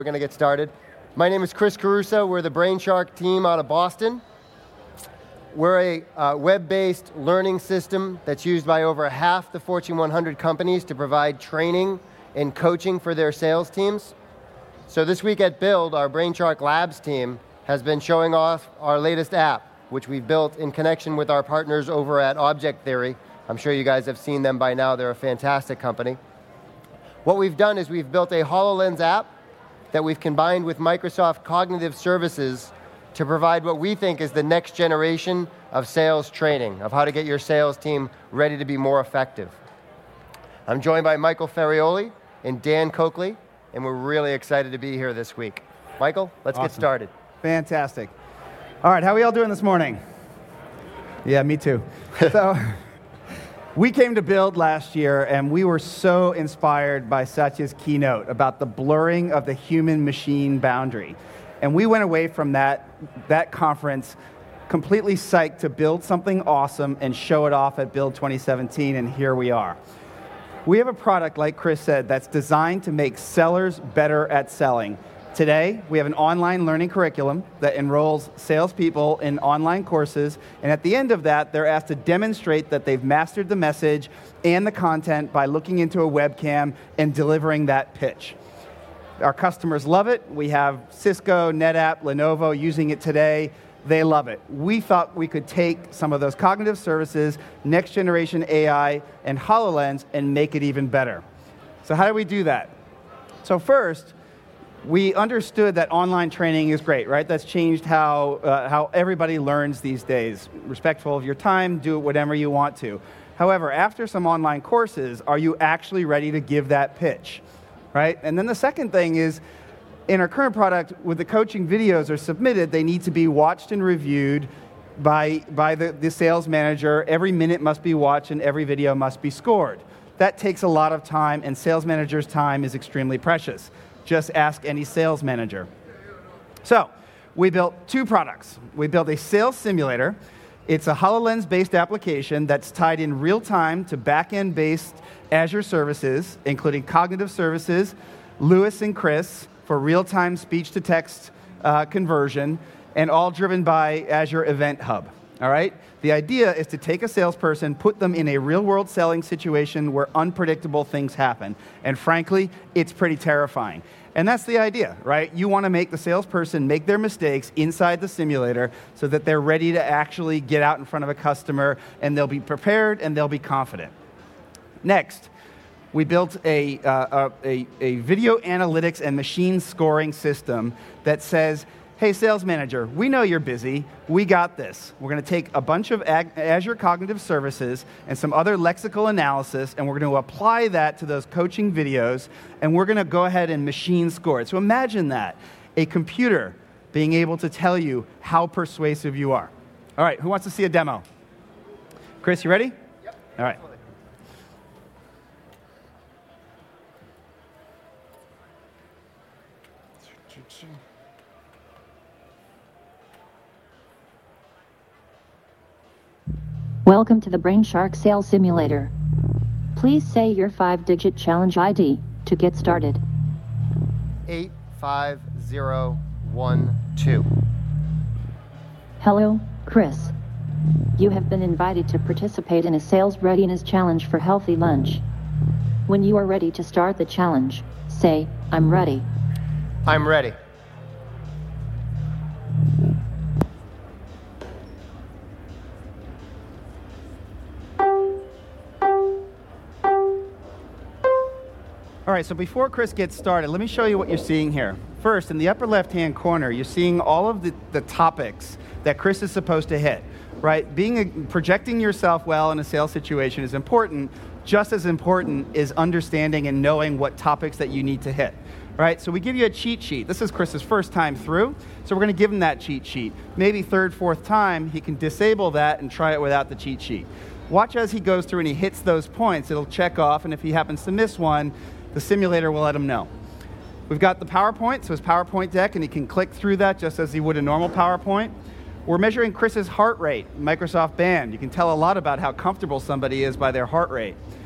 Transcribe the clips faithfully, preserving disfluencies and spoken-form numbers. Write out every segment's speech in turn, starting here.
We're going to get started. My name is Chris Caruso. We're the Brainshark team out of Boston. We're a uh, web-based learning system that's used by over half the Fortune one hundred companies to provide training and coaching for their sales teams. So this week at Build, our Brainshark Labs team has been showing off our latest app, which we've built in connection with our partners over at Object Theory. I'm sure you guys have seen them by now. They're a fantastic company. What we've done is we've built a HoloLens app that we've combined with Microsoft Cognitive Services to provide what we think is the next generation of sales training, of how to get your sales team ready to be more effective. I'm joined by Michael Ferrioli and Dan Coakley, and we're really excited to be here this week. Michael, let's Awesome. get started. Fantastic. All right, how are we all doing this morning? Yeah, me too. So, we came to Build last year, and we were so inspired by Satya's keynote about the blurring of the human-machine boundary. And we went away from that, that conference completely psyched to build something awesome and show it off at Build twenty seventeen, and here we are. We have a product, like Chris said, that's designed to make sellers better at selling. Today, we have an online learning curriculum that enrolls salespeople in online courses, and at the end of that, they're asked to demonstrate that they've mastered the message and the content by looking into a webcam and delivering that pitch. Our customers love it. We have Cisco, NetApp, Lenovo using it today. They love it. We thought we could take some of those cognitive services, next generation A I, and HoloLens and make it even better. So how do we do that? So first, we understood that online training is great, right? That's changed how, uh, how everybody learns these days. Respectful of your time, do it whatever you want to. However, after some online courses, are you actually ready to give that pitch, right? And then the second thing is, in our current product, when the coaching videos are submitted, they need to be watched and reviewed by, by the, the sales manager. Every minute must be watched and every video must be scored. That takes a lot of time, and sales managers' time is extremely precious. Just ask any sales manager. So, we built two products. We built a sales simulator. It's a HoloLens-based application that's tied in real time to back-end-based Azure services, including Cognitive Services, Lewis and Chris for real-time speech-to-text uh, conversion, and all driven by Azure Event Hub. All right? The idea is to take a salesperson, put them in a real-world selling situation where unpredictable things happen. And frankly, it's pretty terrifying. And that's the idea, right? You want to make the salesperson make their mistakes inside the simulator so that they're ready to actually get out in front of a customer, and they'll be prepared and they'll be confident. Next, we built a, uh, a, a video analytics and machine scoring system that says, hey, sales manager, we know you're busy. We got this. We're going to take a bunch of Ag- Azure Cognitive Services and some other lexical analysis, and we're going to apply that to those coaching videos, and we're going to go ahead and machine score it. So imagine that, a computer being able to tell you how persuasive you are. All right, who wants to see a demo? Chris, you ready? Yep. All right. Welcome to the Brainshark Sales Simulator. Please say your five-digit challenge I D to get started. eight five zero one two. Hello, Chris. You have been invited to participate in a sales readiness challenge for Healthy Lunch. When you are ready to start the challenge, say, I'm ready. I'm ready. All right, so before Chris gets started, let me show you what you're seeing here. First, in the upper left-hand corner, you're seeing all of the, the topics that Chris is supposed to hit, right? Being a, projecting yourself well in a sales situation is important. Just as important is understanding and knowing what topics that you need to hit, right? So we give you a cheat sheet. This is Chris's first time through, so we're going to give him that cheat sheet. Maybe third, fourth time, he can disable that and try it without the cheat sheet. Watch as he goes through and he hits those points. It'll check off, and if he happens to miss one, the simulator will let him know. We've got the PowerPoint, so his PowerPoint deck, and he can click through that just as he would a normal PowerPoint. We're measuring Chris's heart rate, Microsoft Band. You can tell a lot about how comfortable somebody is by their heart rate.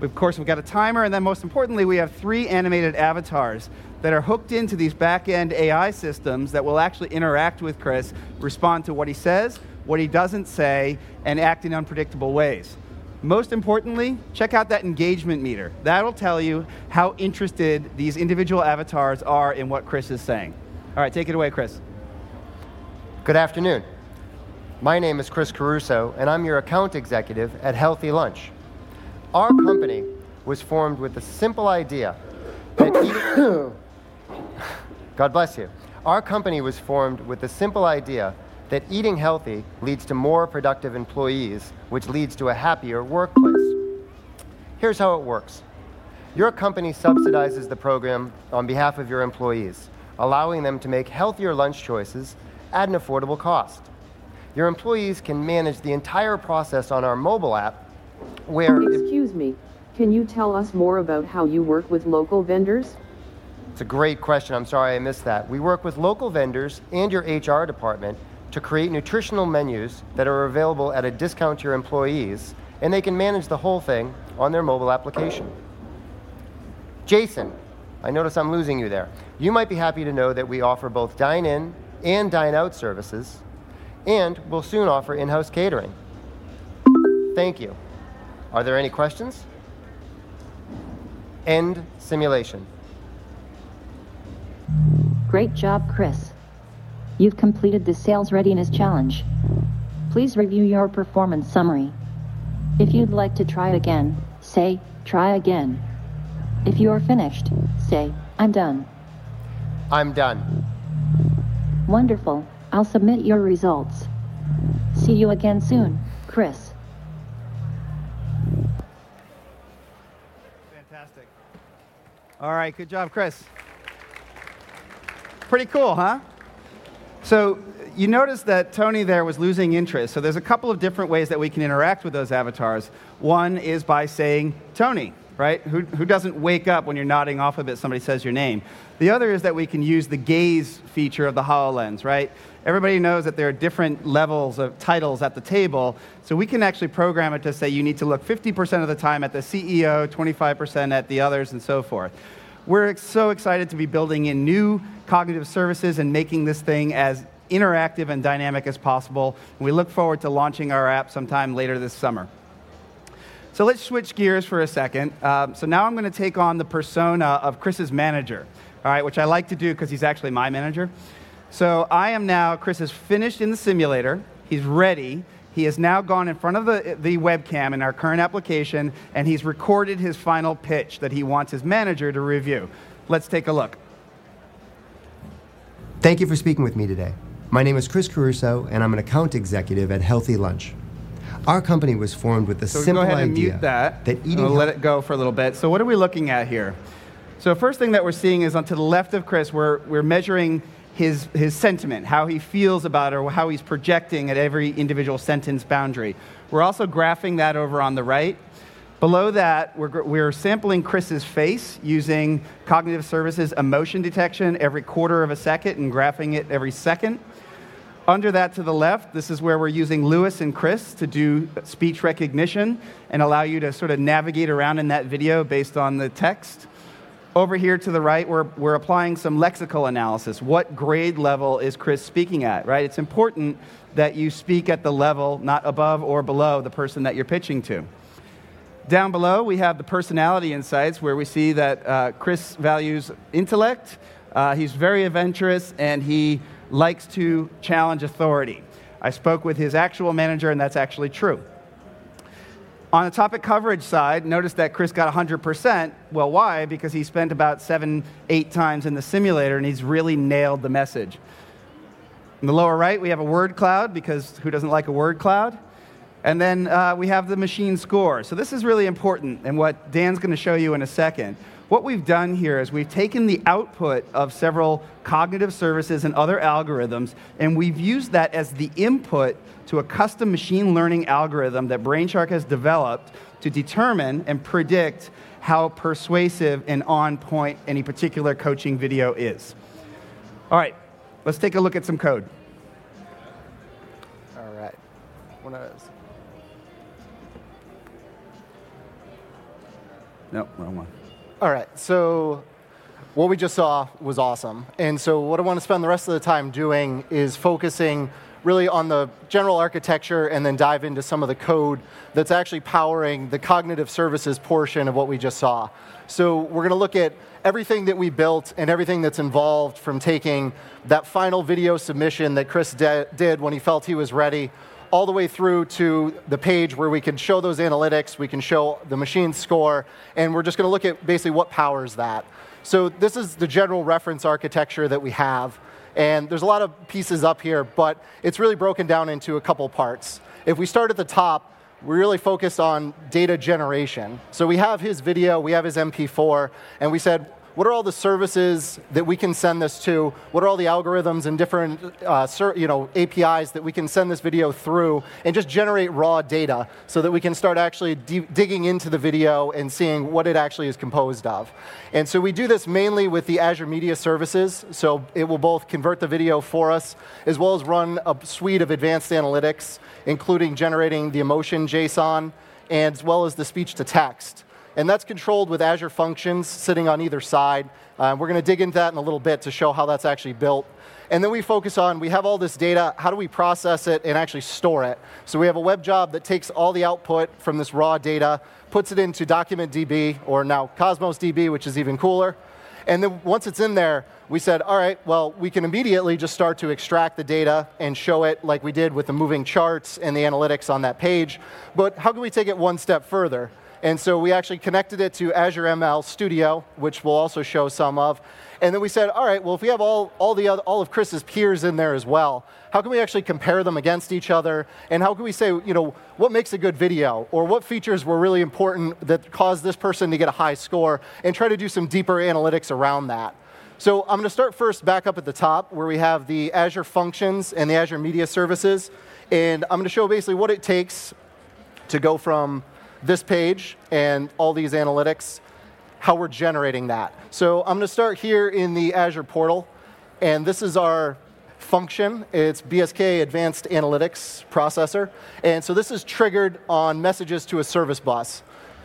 Of course, we've got a timer, and then most importantly, we have three animated avatars that are hooked into these back-end A I systems that will actually interact with Chris, respond to what he says, what he doesn't say, and act in unpredictable ways. Most importantly, check out that engagement meter. That'll tell you how interested these individual avatars are in what Chris is saying. All right, take it away, Chris. Good afternoon. My name is Chris Caruso, and I'm your account executive at Healthy Lunch. Our company was formed with the simple idea that eating... God bless you. Our company was formed with the simple idea that eating healthy leads to more productive employees, which leads to a happier workplace. Here's how it works. Your company subsidizes the program on behalf of your employees, allowing them to make healthier lunch choices at an affordable cost. Your employees can manage the entire process on our mobile app, where... Excuse me, can you tell us more about how you work with local vendors? It's a great question. I'm sorry I missed that. We work with local vendors and your H R department to create nutritional menus that are available at a discount to your employees, and they can manage the whole thing on their mobile application. Jason, I notice I'm losing you there. You might be happy to know that we offer both dine-in and dine-out services, and we'll soon offer in-house catering. Thank you. Are there any questions? End simulation. Great job, Chris. You've completed the Sales Readiness Challenge. Please review your performance summary. If you'd like to try again, say, try again. If you are finished, say, I'm done. I'm done. Wonderful. I'll submit your results. See you again soon, Chris. Fantastic. All right, good job, Chris. Pretty cool, huh? So you notice that Tony there was losing interest. So there's a couple of different ways that we can interact with those avatars. One is by saying, Tony, right? Who, who doesn't wake up when you're nodding off a bit, somebody says your name? The other is that we can use the gaze feature of the HoloLens, right? Everybody knows that there are different levels of titles at the table, so we can actually program it to say you need to look fifty percent of the time at the C E O, twenty-five percent at the others, and so forth. We're so excited to be building in new cognitive services and making this thing as interactive and dynamic as possible. And we look forward to launching our app sometime later this summer. So let's switch gears for a second. Um, so now I'm going to take on the persona of Chris's manager, all right, which I like to do because he's actually my manager. So I am now, Chris is finished in the simulator. He's ready. He has now gone in front of the, the webcam in our current application, and he's recorded his final pitch that he wants his manager to review. Let's take a look. Thank you for speaking with me today. My name is Chris Caruso, and I'm an account executive at Healthy Lunch. Our company was formed with the so simple go ahead and idea mute that. that eating. We'll let it go for a little bit. So what are we looking at here? So first thing that we're seeing is on to the left of Chris, we're, we're measuring his, his sentiment, how he feels about it, or how he's projecting at every individual sentence boundary. We're also graphing that over on the right. Below that, we're, we're sampling Chris's face using Cognitive Services emotion detection every quarter of a second and graphing it every second. Under that to the left, this is where we're using Lewis and Chris to do speech recognition and allow you to sort of navigate around in that video based on the text. Over here to the right, we're, we're applying some lexical analysis. What grade level is Chris speaking at, right? It's important that you speak at the level, not above or below the person that you're pitching to. Down below, we have the personality insights, where we see that uh, Chris values intellect, uh, he's very adventurous, and he likes to challenge authority. I spoke with his actual manager, and that's actually true. On the topic coverage side, notice that Chris got one hundred percent. Well, why? Because he spent about seven, eight times in the simulator, and he's really nailed the message. In the lower right, we have a word cloud, because who doesn't like a word cloud? And then uh, we have the machine score. So this is really important, and what Dan's going to show you in a second. What we've done here is we've taken the output of several cognitive services and other algorithms, and we've used that as the input to a custom machine learning algorithm that Brainshark has developed to determine and predict how persuasive and on point any particular coaching video is. All right, let's take a look at some code. All right. One of those. Nope, wrong one. All right, so what we just saw was awesome. And so what I want to spend the rest of the time doing is focusing really on the general architecture and then dive into some of the code that's actually powering the cognitive services portion of what we just saw. So we're going to look at everything that we built and everything that's involved from taking that final video submission that Chris de- did when he felt he was ready, all the way through to the page where we can show those analytics, we can show the machine score, and we're just going to look at basically what powers that. So this is the general reference architecture that we have. And there's a lot of pieces up here, but it's really broken down into a couple parts. If we start at the top, we really focused on data generation. So we have his video, we have his M P four, and we said, what are all the services that we can send this to? What are all the algorithms and different uh, you know, A P Is that we can send this video through and just generate raw data so that we can start actually de- digging into the video and seeing what it actually is composed of. And so we do this mainly with the Azure Media Services. So it will both convert the video for us as well as run a suite of advanced analytics, including generating the emotion JSON and as well as the speech to text. And that's controlled with Azure Functions sitting on either side. Uh, we're going to dig into that in a little bit to show how that's actually built. And then we focus on, we have all this data, how do we process it and actually store it? So we have a web job that takes all the output from this raw data, puts it into DocumentDB, or now Cosmos D B, which is even cooler. And then once it's in there, we said, all right, well, we can immediately just start to extract the data and show it like we did with the moving charts and the analytics on that page. But how can we take it one step further? And so we actually connected it to Azure M L Studio, which we'll also show some of. And then we said, all right, well, if we have all, all, the other, all of Chris's peers in there as well, how can we actually compare them against each other? And how can we say, you know, what makes a good video? Or what features were really important that caused this person to get a high score? And try to do some deeper analytics around that. So I'm going to start first back up at the top, where we have the Azure Functions and the Azure Media Services. And I'm going to show basically what it takes to go from this page and all these analytics, how we're generating that. So I'm going to start here in the Azure portal, and this is our function. It's B S K Advanced Analytics Processor, and so this is triggered on messages to a service bus.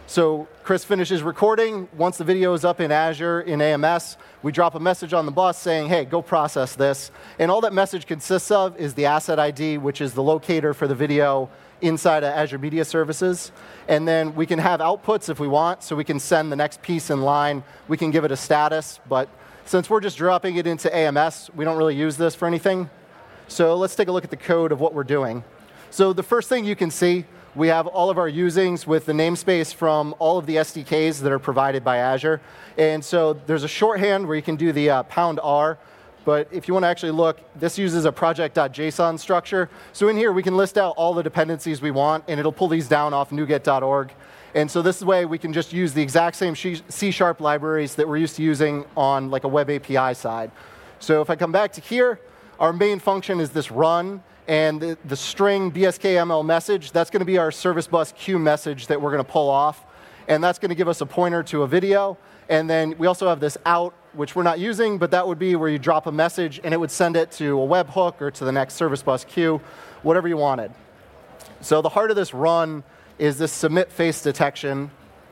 So Chris finishes recording. Once the video is up in Azure in A M S, we drop a message on the bus saying, hey, go process this. And all that message consists of is the asset I D, which is the locator for the video inside of Azure Media Services. And then we can have outputs if we want, so we can send the next piece in line. We can give it a status, but since we're just dropping it into A M S, we don't really use this for anything. So let's take a look at the code of what we're doing. So the first thing you can see, we have all of our usings with the namespace from all of the S D Ks that are provided by Azure. And so there's a shorthand where you can do the uh, pound R. But if you want to actually look, this uses a project.json structure. So in here, we can list out all the dependencies we want, and it'll pull these down off NuGet dot org. And so this way, we can just use the exact same C sharp libraries that we're used to using on like a web A P I side. So if I come back to here, our main function is this run, and the, the string B S K M L message, that's going to be our service bus queue message that we're going to pull off. And that's going to give us a pointer to a video. And then we also have this out, which we're not using, but that would be where you drop a message and it would send it to a webhook or to the next service bus queue, whatever you wanted. So the heart of this run is this submit face detection.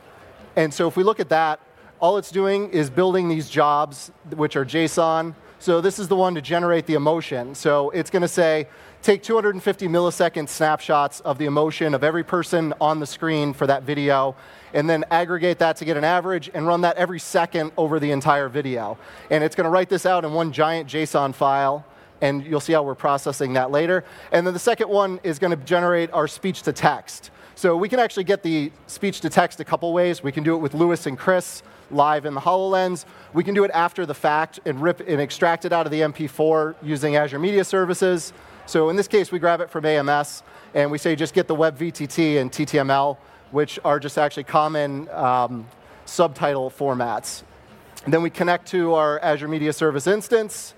And so if we look at that, all it's doing is building these jobs, which are JSON. So this is the one to generate the emotion. So it's going to say, take two hundred fifty millisecond snapshots of the emotion of every person on the screen for that video, and then aggregate that to get an average and run that every second over the entire video. And it's going to write this out in one giant JSON file, and you'll see how we're processing that later. And then the second one is going to generate our speech to text. So we can actually get the speech to text a couple ways. We can do it with Lewis and Chris live in the HoloLens. We can do it after the fact and rip and extract it out of the M P four using Azure Media Services. So in this case, we grab it from A M S, and we say just get the web V T T and T T M L, which are just actually common um, subtitle formats. And then we connect to our Azure Media Service instance.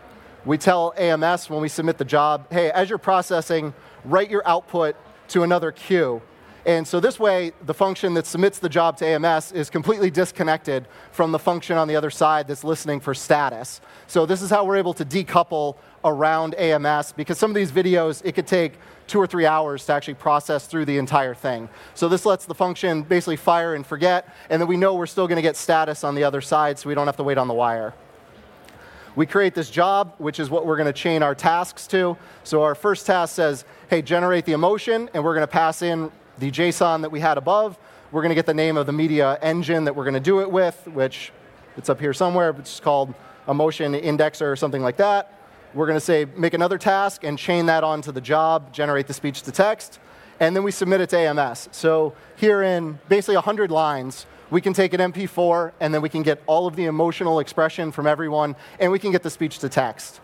We tell A M S when we submit the job, hey, as you're processing, write your output to another queue. And so this way, the function that submits the job to A M S is completely disconnected from the function on the other side that's listening for status. So this is how we're able to decouple around A M S, because some of these videos, it could take two or three hours to actually process through the entire thing. So this lets the function basically fire and forget, and then we know we're still going to get status on the other side, so we don't have to wait on the wire. We create this job, which is what we're going to chain our tasks to. So our first task says, hey, generate the emotion, and we're going to pass in the JSON that we had above. We're going to get the name of the media engine that we're going to do it with, which it's up here somewhere, but it's called emotion indexer or something like that. We're going to say, make another task and chain that onto the job, generate the speech to text, and then we submit it to A M S. So here in basically one hundred lines, we can take an M P four, and then we can get all of the emotional expression from everyone, and we can get the speech to text.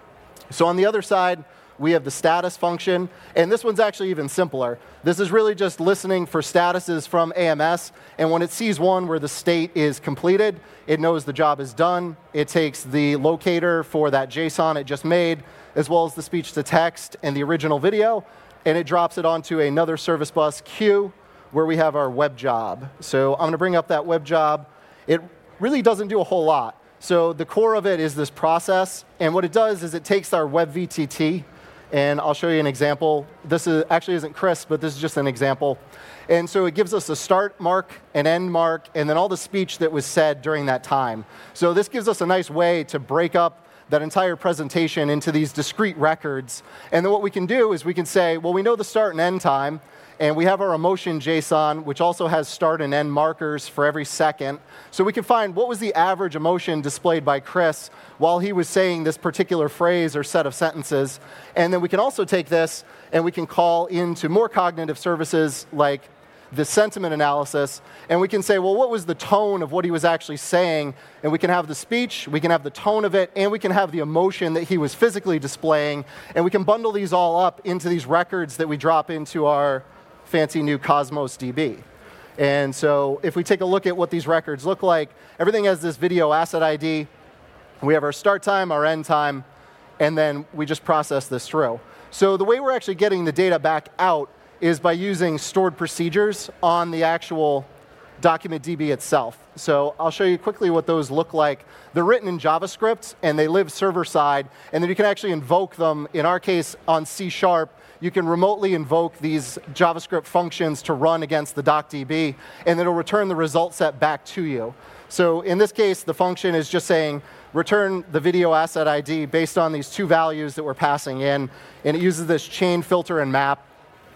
So on the other side, we have the status function, and this one's actually even simpler. This is really just listening for statuses from A M S, and when it sees one where the state is completed, it knows the job is done. It takes the locator for that JSON it just made, as well as the speech to text and the original video, and it drops it onto another service bus queue where we have our web job. So I'm going to bring up that web job. It really doesn't do a whole lot. So the core of it is this process, and what it does is it takes our web V T T, and I'll show you an example. This is, actually isn't Chris, but this is just an example. And so it gives us a start mark, an end mark, and then all the speech that was said during that time. So this gives us a nice way to break up that entire presentation into these discrete records. And then what we can do is we can say, well, we know the start and end time, and we have our emotion JSON, which also has start and end markers for every second. So we can find what was the average emotion displayed by Chris while he was saying this particular phrase or set of sentences. And then we can also take this and we can call into more cognitive services like the sentiment analysis, and we can say, well, what was the tone of what he was actually saying? And we can have the speech, we can have the tone of it, and we can have the emotion that he was physically displaying, and we can bundle these all up into these records that we drop into our fancy new Cosmos D B. And so if we take a look at what these records look like, everything has this video asset I D. We have our start time, our end time, and then we just process this through. So the way we're actually getting the data back out is by using stored procedures on the actual document D B itself. So I'll show you quickly what those look like. They're written in JavaScript, and they live server-side, and then you can actually invoke them. In our case, on C Sharp, you can remotely invoke these JavaScript functions to run against the docDB, and it'll return the result set back to you. So in this case, the function is just saying, return the video asset I D based on these two values that we're passing in, and it uses this chain filter and map.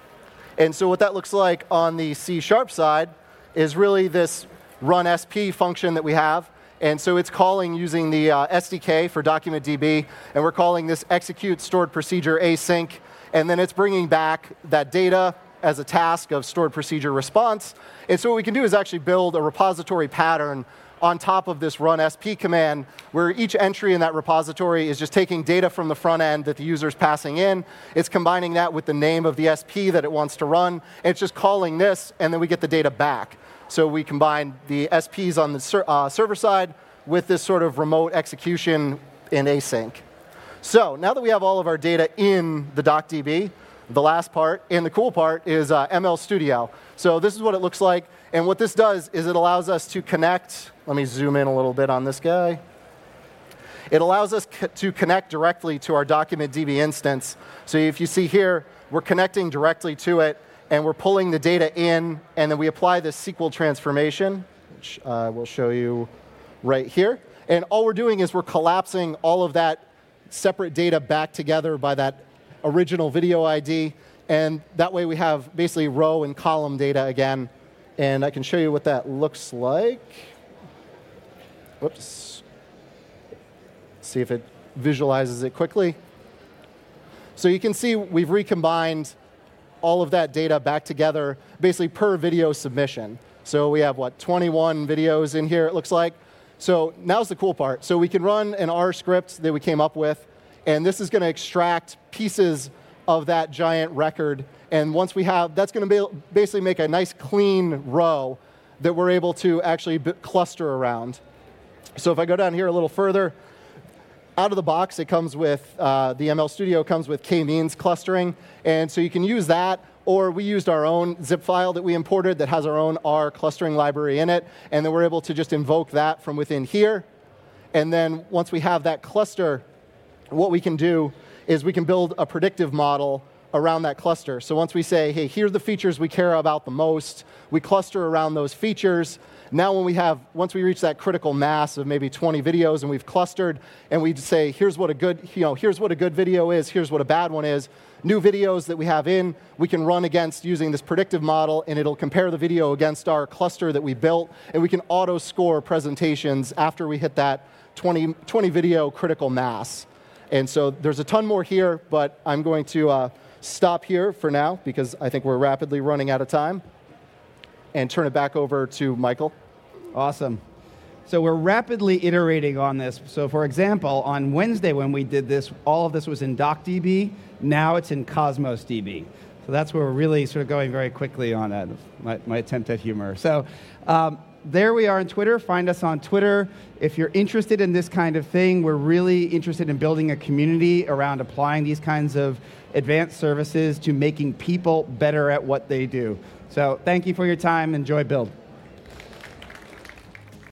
And so what that looks like on the C Sharp side is really this run S P function that we have. And so it's calling using the uh, S D K for document D B, and we're calling this execute stored procedure async, and then it's bringing back that data as a task of stored procedure response. And so what we can do is actually build a repository pattern on top of this run S P command, where each entry in that repository is just taking data from the front end that the user is passing in. It's combining that with the name of the S P that it wants to run. And it's just calling this, and then we get the data back. So we combine the S Ps on the ser uh, server side with this sort of remote execution in async. So now that we have all of our data in the docDB, the last part and the cool part is uh, M L Studio. So this is what it looks like. And what this does is it allows us to connect. Let me zoom in a little bit on this guy. It allows us to connect directly to our document D B instance. So if you see here, we're connecting directly to it, and we're pulling the data in, and then we apply this S Q L transformation, which uh, we'll show you right here. And all we're doing is we're collapsing all of that separate data back together by that original video I D, and that way we have basically row and column data again. And I can show you what that looks like. Whoops. See if it visualizes it quickly. So you can see we've recombined all of that data back together, basically per video submission. So we have, what, twenty-one videos in here, it looks like. So now's the cool part. So we can run an R script that we came up with, and this is going to extract pieces of that giant record. And once we have, that's going to basically make a nice clean row that we're able to actually cluster around. So if I go down here a little further, out of the box, it comes with, uh, the M L Studio comes with k-means clustering. And so you can use that, or we used our own zip file that we imported that has our own R clustering library in it, and then we're able to just invoke that from within here. And then once we have that cluster, what we can do is we can build a predictive model around that cluster. So once we say, hey, here are the features we care about the most, we cluster around those features. Now when we have, once we reach that critical mass of maybe twenty videos and we've clustered, and we say, here's what a good, you know, here's what a good video is, here's what a bad one is, new videos that we have in, we can run against using this predictive model, and it'll compare the video against our cluster that we built, and we can auto-score presentations after we hit that twenty, twenty video critical mass. And so there's a ton more here, but I'm going to uh, stop here for now because I think we're rapidly running out of time, and turn it back over to Michael. Awesome. So we're rapidly iterating on this. So for example, on Wednesday when we did this, all of this was in DocDB. Now it's in Cosmos D B. So that's where we're really sort of going very quickly on that, my, my attempt at humor. So um, there we are on Twitter. Find us on Twitter. If you're interested in this kind of thing, we're really interested in building a community around applying these kinds of advanced services to making people better at what they do. So thank you for your time. Enjoy Build.